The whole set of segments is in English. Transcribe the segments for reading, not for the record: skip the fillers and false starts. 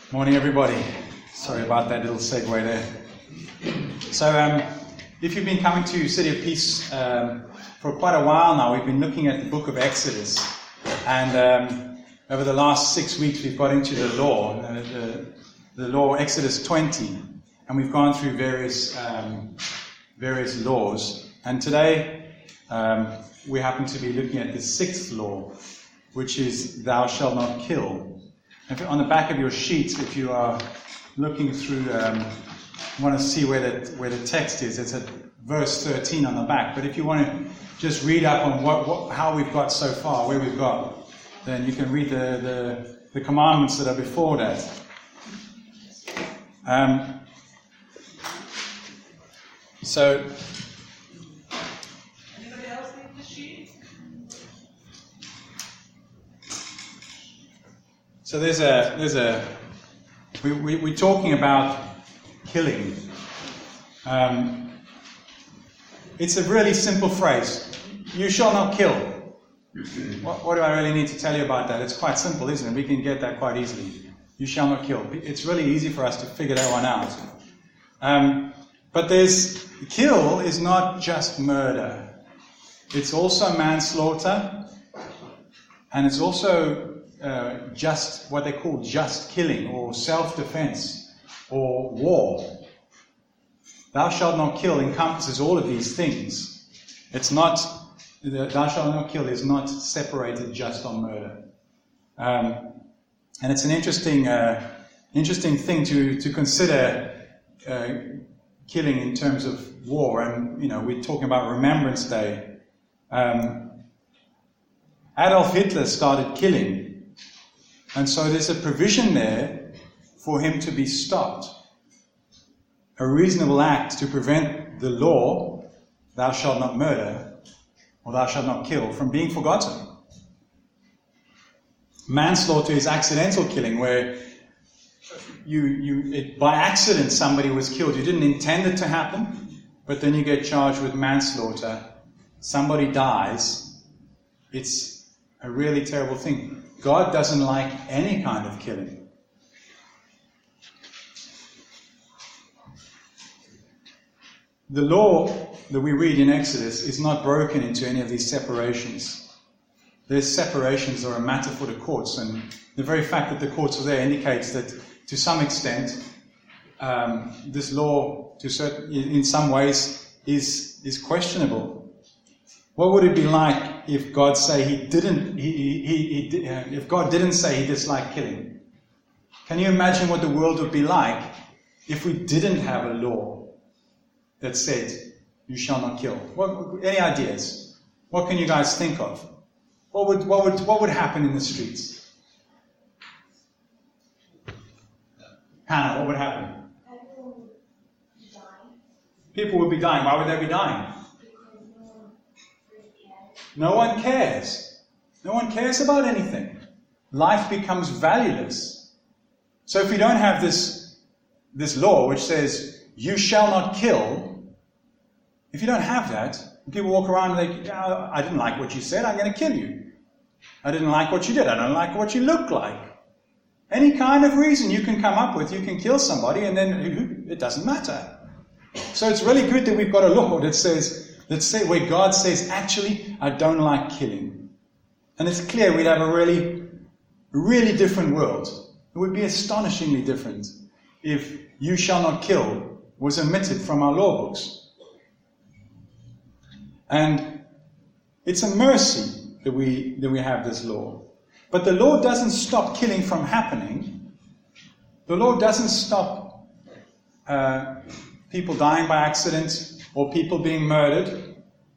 Morning, everybody. Sorry about that little segue there. So, if you've been coming to City of Peace for quite a while now, we've been looking at the book of Exodus. And over the last 6 weeks, we've got into the law, the law Exodus 20. And we've gone through various laws. And today, we happen to be looking at the 6th law, which is, thou shalt not kill. On the back of your sheets, if you are looking through, want to see where the text is, it's at verse 13 on the back. But if you want to just read up on how we've got so far, where we've got, then you can read the commandments that are before that. So. Anybody else need the sheet? So we're talking about killing. It's a really simple phrase. You shall not kill. What do I really need to tell you about that? It's quite simple, isn't it? We can get that quite easily. You shall not kill. It's really easy for us to figure that one out. But kill is not just murder. It's also manslaughter, and it's also just what they call just killing or self-defense or war. Thou shalt not kill encompasses all of these things. It's not, thou shalt not kill is not separated just on murder. And it's an interesting thing to consider killing in terms of war. And, we're talking about Remembrance Day. Adolf Hitler started killing. And so there's a provision there for him to be stopped. A reasonable act to prevent the law, thou shalt not murder, or thou shalt not kill, from being forgotten. Manslaughter is accidental killing, where by accident somebody was killed. You didn't intend it to happen, but then you get charged with manslaughter. Somebody dies. It's a really terrible thing. God doesn't like any kind of killing. The law that we read in Exodus is not broken into any of these separations. These separations are a matter for the courts, and the very fact that the courts are there indicates that to some extent this law in some ways is questionable. What would it be like if God say if God didn't say He disliked killing? Can you imagine what the world would be like if we didn't have a law that said you shall not kill? Any ideas? What can you guys think of? What would happen in the streets? Hannah, what would happen? People would be dying. Why would they be dying? No one cares. No one cares about anything. Life becomes valueless. So if we don't have this law which says, you shall not kill, if you don't have that, people walk around and they, I didn't like what you said, I'm going to kill you. I didn't like what you did, I don't like what you look like. Any kind of reason you can come up with, you can kill somebody, and then it doesn't matter. So it's really good that we've got a law that says, where God says, actually, I don't like killing. And it's clear we'd have a really, really different world. It would be astonishingly different if you shall not kill was omitted from our law books. And it's a mercy that we have this law. But the law doesn't stop killing from happening. The law doesn't stop people dying by accident, or people being murdered,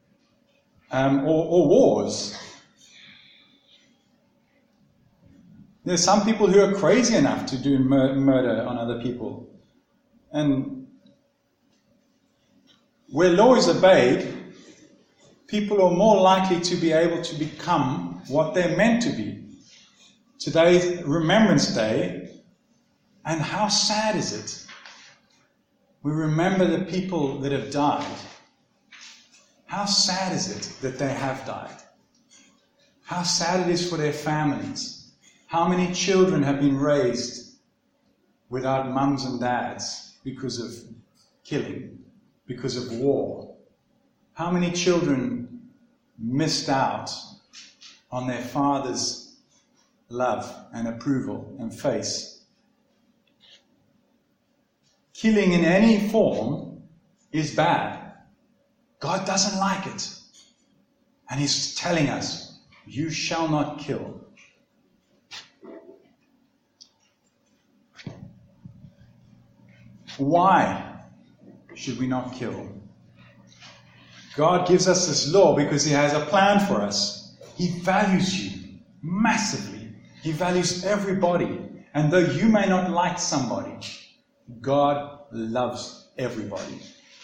or wars. There's some people who are crazy enough to do murder on other people. And where law is obeyed, people are more likely to be able to become what they're meant to be. Today's Remembrance Day, and how sad is it? We remember the people that have died. How sad is it that they have died? How sad it is for their families. How many children have been raised without mums and dads because of killing, because of war? How many children missed out on their father's love and approval and face? Killing in any form is bad. God doesn't like it. And He's telling us, you shall not kill. Why should we not kill? God gives us this law because He has a plan for us. He values you massively. He values everybody. And though you may not like somebody, God loves everybody.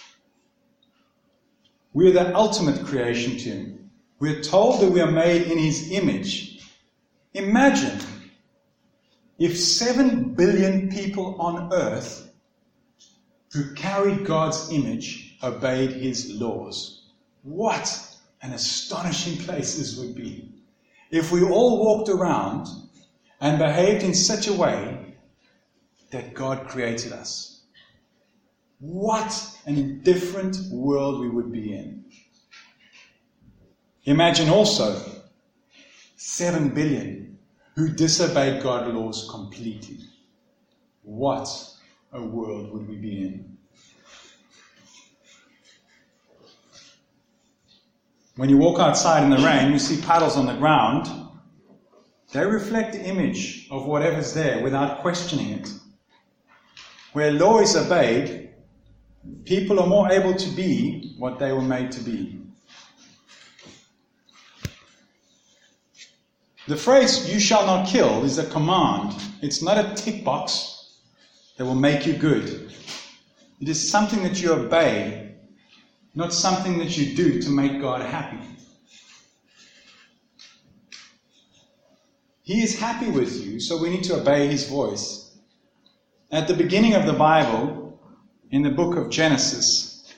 We are the ultimate creation to Him. We are told that we are made in His image. Imagine if 7 billion people on earth who carried God's image obeyed His laws. What an astonishing place this would be. If we all walked around and behaved in such a way that God created us. What an different world we would be in. Imagine also 7 billion who disobeyed God's laws completely. What a world would we be in? When you walk outside in the rain, you see puddles on the ground. They reflect the image of whatever's there without questioning it. Where law is obeyed, people are more able to be what they were made to be. The phrase, you shall not kill, is a command. It's not a tick box that will make you good. It is something that you obey, not something that you do to make God happy. He is happy with you, so we need to obey His voice. At the beginning of the Bible, in the book of Genesis,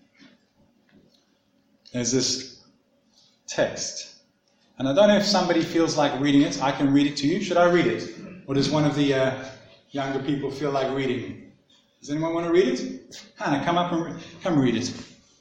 there's this text. And I don't know if somebody feels like reading it. I can read it to you. Should I read it? Or does one of the younger people feel like reading? Does anyone want to read it? Hannah, come up and come read it.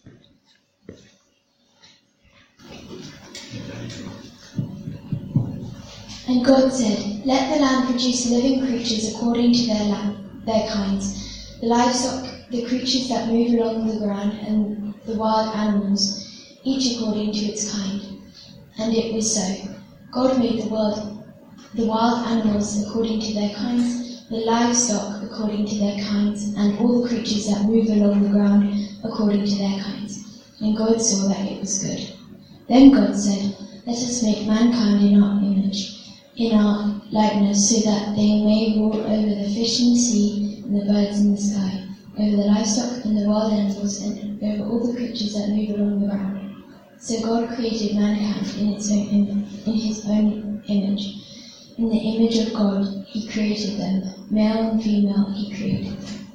And God said, let the land produce living creatures according to their kinds, the livestock, the creatures that move along the ground, and the wild animals, each according to its kind. And it was so. God made the wild animals according to their kinds, the livestock according to their kinds, and all the creatures that move along the ground according to their kinds. And God saw that it was good. Then God said, let us make mankind in our image, in our likeness, so that they may rule over the fish in the sea and the birds in the sky, over the livestock and the wild animals, and over all the creatures that move along the ground. So God created mankind in His own image. In the image of God, He created them. Male and female, He created them.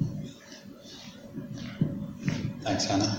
Thanks, Hannah.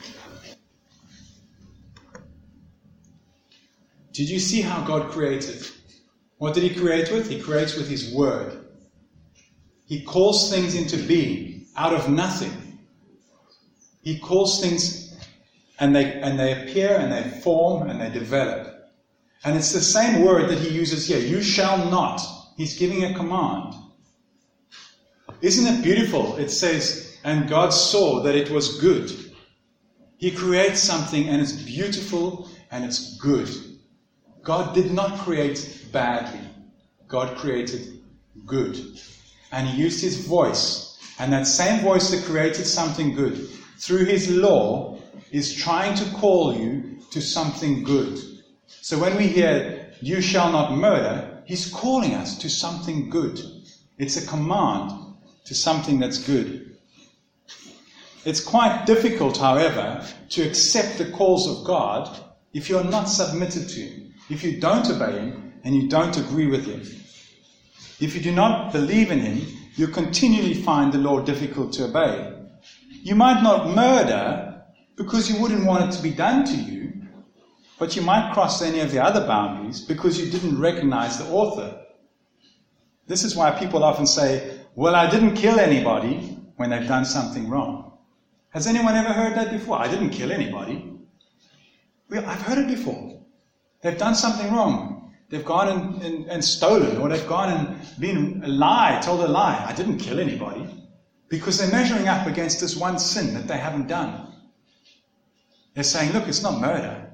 Did you see how God created? What did He create with? He creates with His word. He calls things into being out of nothing. He calls things and they appear and they form and they develop. And it's the same word that He uses here. You shall not. He's giving a command. Isn't it beautiful? It says, and God saw that it was good. He creates something and it's beautiful and it's good. God did not create badly. God created good. And He used His voice. And that same voice that created something good, through His law, is trying to call you to something good. So when we hear, you shall not murder, He's calling us to something good. It's a command to something that's good. It's quite difficult, however, to accept the calls of God if you're not submitted to Him, if you don't obey Him and you don't agree with Him. If you do not believe in Him, you continually find the law difficult to obey. You might not murder because you wouldn't want it to be done to you, but you might cross any of the other boundaries because you didn't recognize the author. This is why people often say, well, I didn't kill anybody when they've done something wrong. Has anyone ever heard that before? I didn't kill anybody. Well, I've heard it before. They've done something wrong. They've gone and stolen, or they've gone and been told a lie. I didn't kill anybody. Because they're measuring up against this one sin that they haven't done. They're saying, look, it's not murder.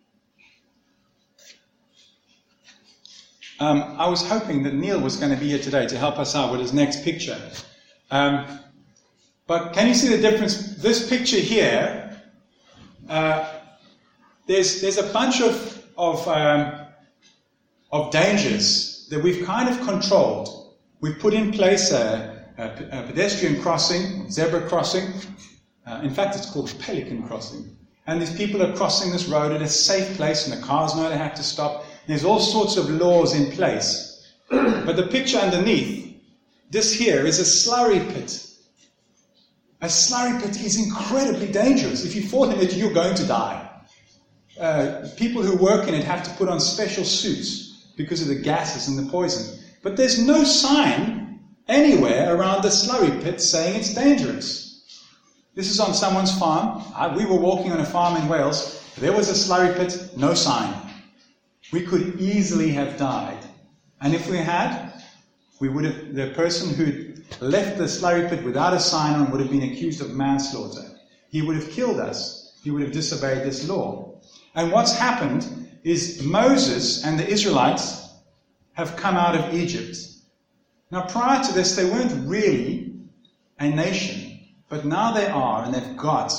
I was hoping that Neil was going to be here today to help us out with his next picture. But can you see the difference? This picture here, there's a bunch of dangers that we've kind of controlled. We've put in place a pedestrian crossing, zebra crossing. In fact, it's called pelican crossing. And these people are crossing this road at a safe place, and the cars know they have to stop. There's all sorts of laws in place. But the picture underneath, this here is a slurry pit. A slurry pit is incredibly dangerous. If you fall in it, you're going to die. People who work in it have to put on special suits because of the gases and the poison. But there's no sign anywhere around the slurry pit saying it's dangerous. This is on someone's farm. We were walking on a farm in Wales. There was a slurry pit, no sign. We could easily have died. And if we had, the person who left the slurry pit without a sign on would have been accused of manslaughter. He would have killed us. He would have disobeyed this law. And what's happened is Moses and the Israelites have come out of Egypt. Now, prior to this, they weren't really a nation. But now they are, and they've got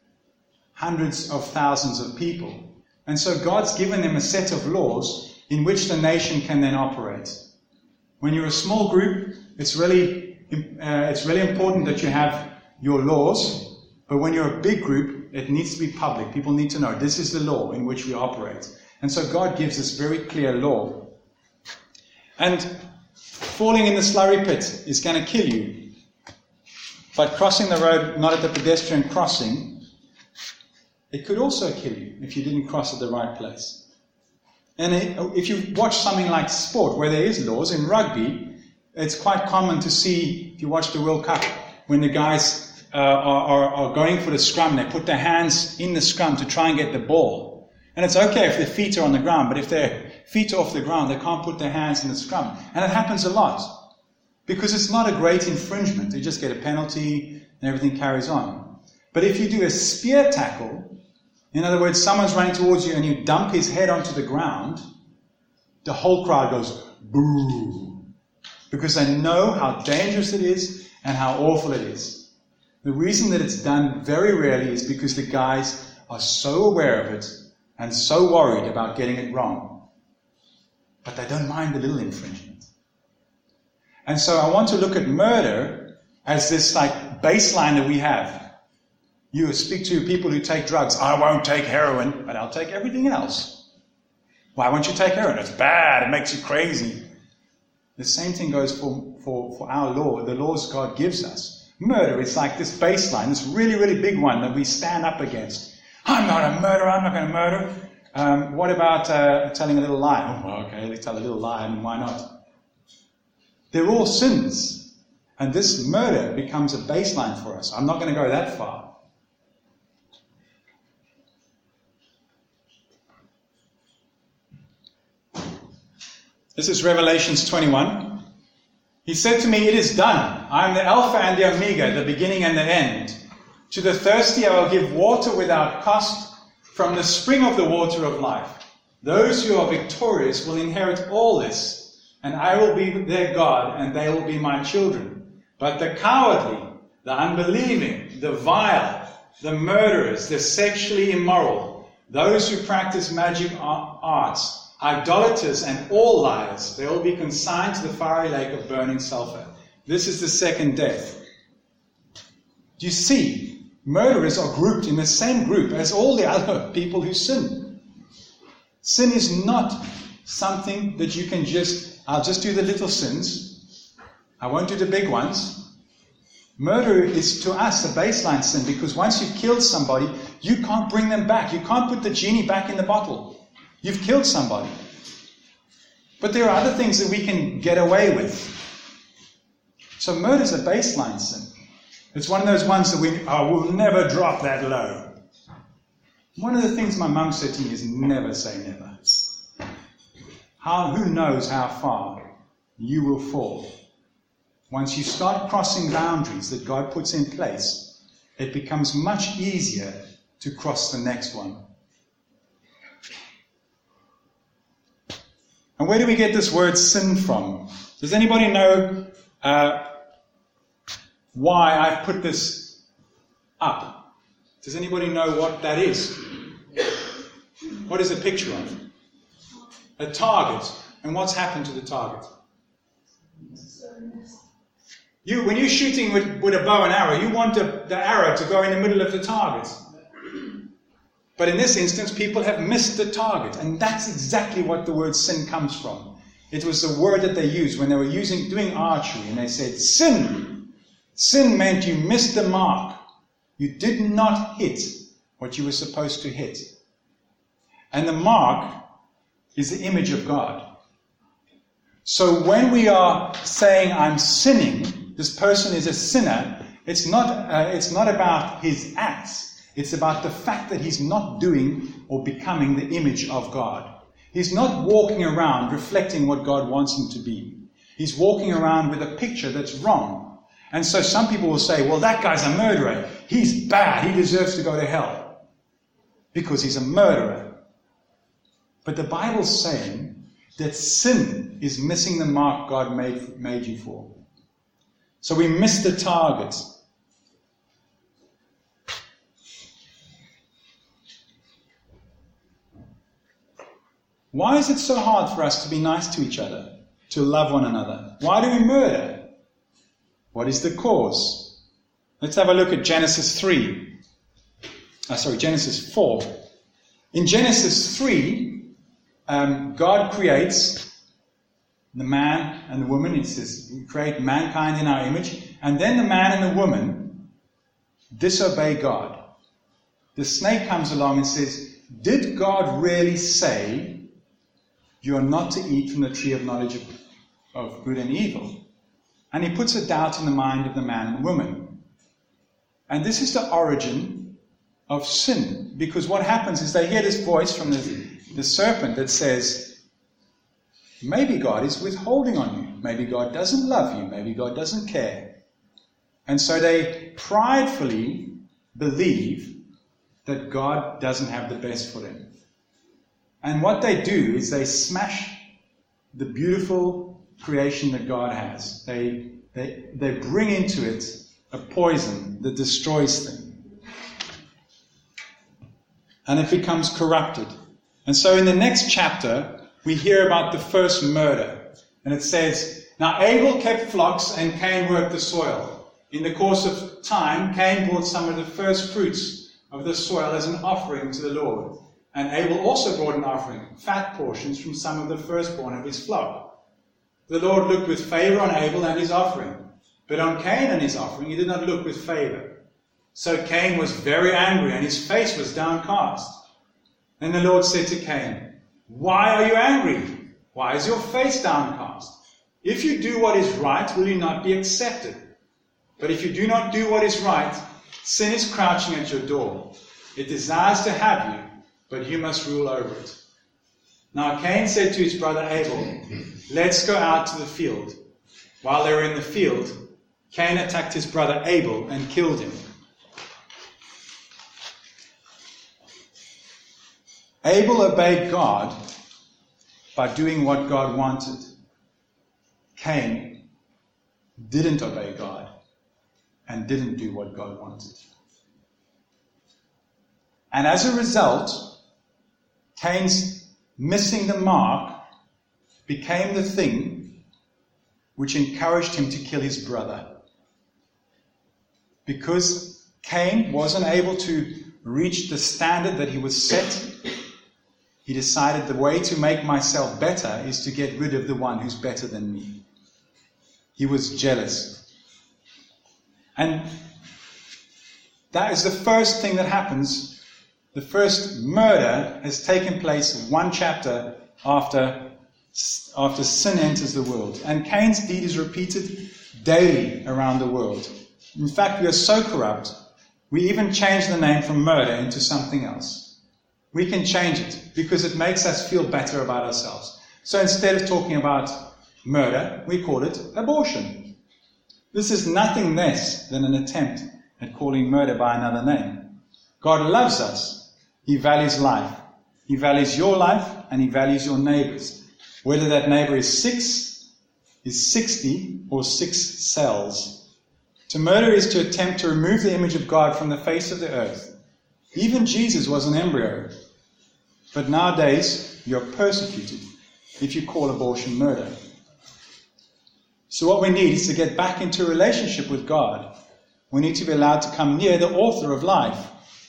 hundreds of thousands of people. And so God's given them a set of laws in which the nation can then operate. When you're a small group, it's really important that you have your laws. But when you're a big group, it needs to be public. People need to know this is the law in which we operate. And so God gives us very clear law. And falling in the slurry pit is going to kill you. But crossing the road, not at the pedestrian crossing, it could also kill you if you didn't cross at the right place. And if you watch something like sport, where there is laws, in rugby, it's quite common to see, if you watch the World Cup, when the guys are going for the scrum, they put their hands in the scrum to try and get the ball. And it's okay if their feet are on the ground, but if their feet are off the ground, they can't put their hands in the scrum. And it happens a lot. Because it's not a great infringement. You just get a penalty and everything carries on. But if you do a spear tackle, in other words, someone's running towards you and you dump his head onto the ground, the whole crowd goes, boo. Because they know how dangerous it is and how awful it is. The reason that it's done very rarely is because the guys are so aware of it and so worried about getting it wrong. But they don't mind the little infringement. And so I want to look at murder as this baseline that we have. You speak to people who take drugs. I won't take heroin, but I'll take everything else. Why won't you take heroin? It's bad. It makes you crazy. The same thing goes for our law, the laws God gives us. Murder is like this baseline, this really, really big one that we stand up against. I'm not a murderer. I'm not going to murder. What about telling a little lie? Oh, okay, let's tell a little lie. I mean, why not? They're all sins. And this murder becomes a baseline for us. I'm not going to go that far. This is Revelations 21. He said to me, it is done. I am the Alpha and the Omega, the beginning and the end. To the thirsty I will give water without cost from the spring of the water of life. Those who are victorious will inherit all this. And I will be their God, and they will be my children. But the cowardly, the unbelieving, the vile, the murderers, the sexually immoral, those who practice magic arts, idolaters, and all liars, they will be consigned to the fiery lake of burning sulfur. This is the second death. Do you see? Murderers are grouped in the same group as all the other people who sin. Sin is not something that you can I'll just do the little sins. I won't do the big ones. Murder is to us a baseline sin because once you've killed somebody, you can't bring them back. You can't put the genie back in the bottle. You've killed somebody. But there are other things that we can get away with. So murder is a baseline sin. It's one of those ones that we'll never drop that low. One of the things my mum said to me is never say never. Who knows how far you will fall. Once you start crossing boundaries that God puts in place, it becomes much easier to cross the next one. And where do we get this word sin from? Does anybody know why I've put this up? Does anybody know what that is? What is a picture of? A target. And what's happened to the target? When you're shooting with a bow and arrow, you want the arrow to go in the middle of the target. But in this instance, people have missed the target. And that's exactly what the word sin comes from. It was the word that they used when they were doing archery. And they said, sin. Sin meant you missed the mark. You did not hit what you were supposed to hit. And the mark is the image of God. So when we are saying, I'm sinning, this person is a sinner, it's not about his acts. It's about the fact that he's not doing or becoming the image of God. He's not walking around reflecting what God wants him to be. He's walking around with a picture that's wrong. And so some people will say, well, that guy's a murderer. He's bad. He deserves to go to hell because he's a murderer. But the Bible's saying that sin is missing the mark God made you for. So we miss the target. Why is it so hard for us to be nice to each other, to love one another? Why do we murder? What is the cause? Let's have a look at Genesis 4. In Genesis 3, God creates the man and the woman. It says, we create mankind in our image. And then the man and the woman disobey God. The snake comes along and says, did God really say you are not to eat from the tree of knowledge of good and evil? And he puts a doubt in the mind of the man and woman. And this is the origin of sin. Because what happens is they hear this voice from the serpent that says, maybe God is withholding on you. Maybe God doesn't love you. Maybe God doesn't care. And so they pridefully believe that God doesn't have the best for them. And what they do is they smash the beautiful creation that God has. They bring into it a poison that destroys things. And it becomes corrupted. And so in the next chapter, we hear about the first murder. And it says, now Abel kept flocks and Cain worked the soil. In the course of time, Cain brought some of the first fruits of the soil as an offering to the Lord. And Abel also brought an offering, fat portions from some of the firstborn of his flock. The Lord looked with favor on Abel and his offering, but on Cain and his offering he did not look with favor. So Cain was very angry and his face was downcast. Then the Lord said to Cain, why are you angry? Why is your face downcast? If you do what is right, will you not be accepted? But if you do not do what is right, sin is crouching at your door. It desires to have you, but you must rule over it. Now Cain said to his brother Abel, let's go out to the field. While they were in the field, Cain attacked his brother Abel and killed him. Abel obeyed God by doing what God wanted. Cain didn't obey God and didn't do what God wanted. And as a result, Cain's missing the mark became the thing which encouraged him to kill his brother. Because Cain wasn't able to reach the standard that he was set, he decided the way to make myself better is to get rid of the one who's better than me. He was jealous. And that is the first thing that happens. The first murder has taken place one chapter after sin enters the world. And Cain's deed is repeated daily around the world. In fact, we are so corrupt, we even change the name from murder into something else. We can change it because it makes us feel better about ourselves. So instead of talking about murder, we call it abortion. This is nothing less than an attempt at calling murder by another name. God loves us. He values life. He values your life and he values your neighbor's. Whether that neighbor is 6, is 60, or 6 cells. To murder is to attempt to remove the image of God from the face of the earth. Even Jesus was an embryo. But nowadays, you're persecuted if you call abortion murder. So what we need is to get back into a relationship with God. We need to be allowed to come near the author of life.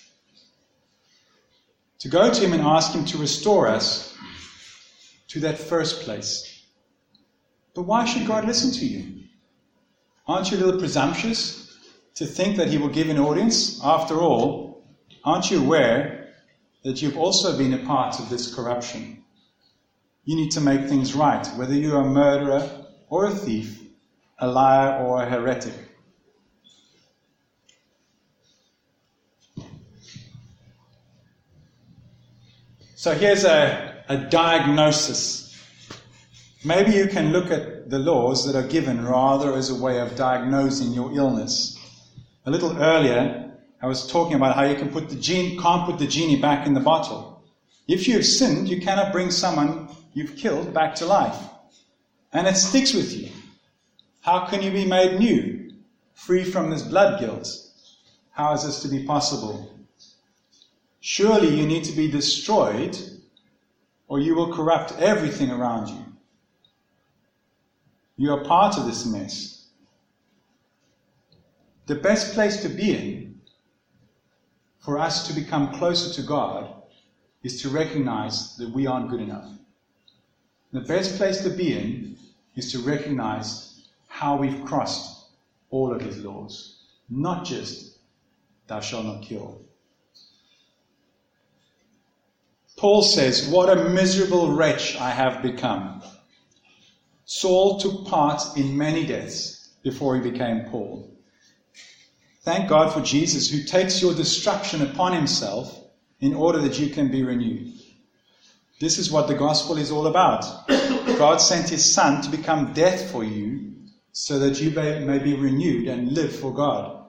To go to him and ask him to restore us to that first place. But why should God listen to you? Aren't you a little presumptuous to think that he will give an audience? After all, aren't you aware that you've also been a part of this corruption? You need to make things right, whether you're a murderer or a thief, a liar or a heretic. So here's a diagnosis. Maybe you can look at the laws that are given rather as a way of diagnosing your illness. A little earlier, I was talking about how you can't put the genie back in the bottle. If you have sinned, you cannot bring someone you've killed back to life. And it sticks with you. How can you be made new, free from this blood guilt? How is this to be possible? Surely you need to be destroyed, or you will corrupt everything around you. You are part of this mess. The best place to be in, for us to become closer to God, is to recognize that we aren't good enough. The best place to be in is to recognize how we've crossed all of his laws. Not just, thou shalt not kill. Paul says, what a miserable wretch I have become. Saul took part in many deaths before he became Paul. Thank God for Jesus, who takes your destruction upon himself in order that you can be renewed. This is what the gospel is all about. God sent his Son to become death for you so that you may be renewed and live for God.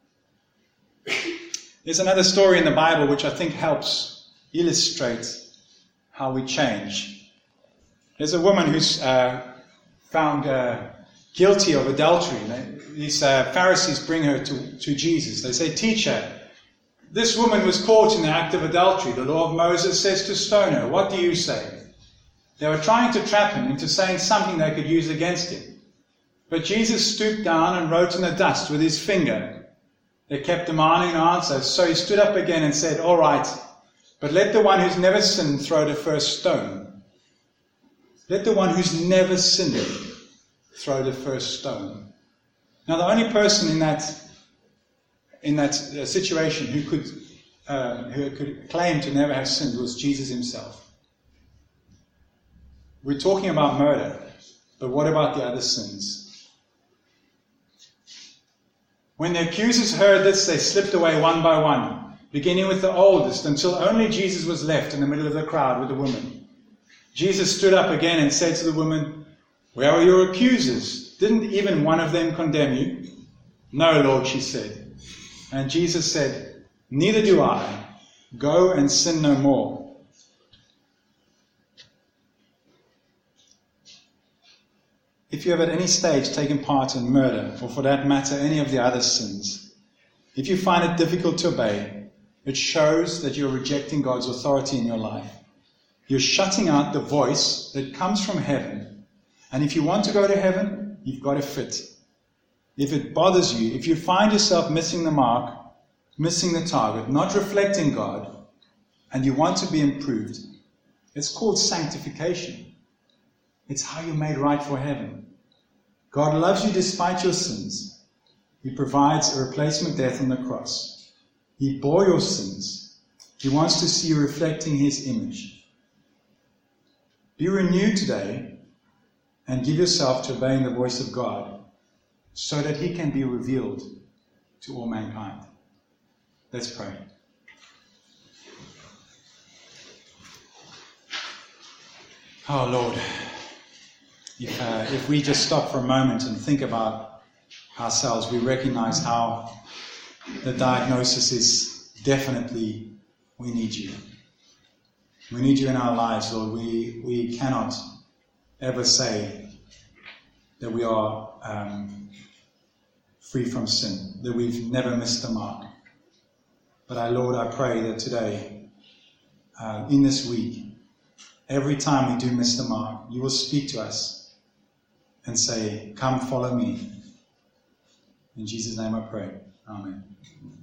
There's another story in the Bible which I think helps illustrate how we change. There's a woman who's found guilty of adultery. These Pharisees bring her to Jesus. They say, "Teacher, this woman was caught in the act of adultery. The law of Moses says to stone her. What do you say?" They were trying to trap him into saying something they could use against him. But Jesus stooped down and wrote in the dust with his finger. They kept demanding an answer, so he stood up again and said, "All right, but let the one who's never sinned throw the first stone." Let the one who's never sinned throw the first stone. Now, the only person in that situation who could claim to never have sinned was Jesus himself. We're talking about murder, but what about the other sins? When the accusers heard this, they slipped away one by one, beginning with the oldest, until only Jesus was left in the middle of the crowd with the woman. Jesus stood up again and said to the woman, "Where are your accusers? Didn't even one of them condemn you?" "No, Lord," she said. And Jesus said, "Neither do I. Go and sin no more." If you have at any stage taken part in murder, or for that matter any of the other sins, if you find it difficult to obey, it shows that you're rejecting God's authority in your life. You're shutting out the voice that comes from heaven. And if you want to go to heaven, you've got to fit. If it bothers you, if you find yourself missing the mark, missing the target, not reflecting God, and you want to be improved, it's called sanctification. It's how you're made right for heaven. God loves you despite your sins. He provides a replacement death on the cross. He bore your sins. He wants to see you reflecting his image. Be renewed today and give yourself to obeying the voice of God. so that he can be revealed to all mankind. Let's pray. Oh Lord, if we just stop for a moment and think about ourselves, we recognize how the diagnosis is definitely, we need you. We need you in our lives, Lord. We cannot ever say that we are free from sin, that we've never missed the mark. But Lord, I pray that today, in this week, every time we do miss the mark, you will speak to us and say, come follow me. In Jesus' name I pray. Amen.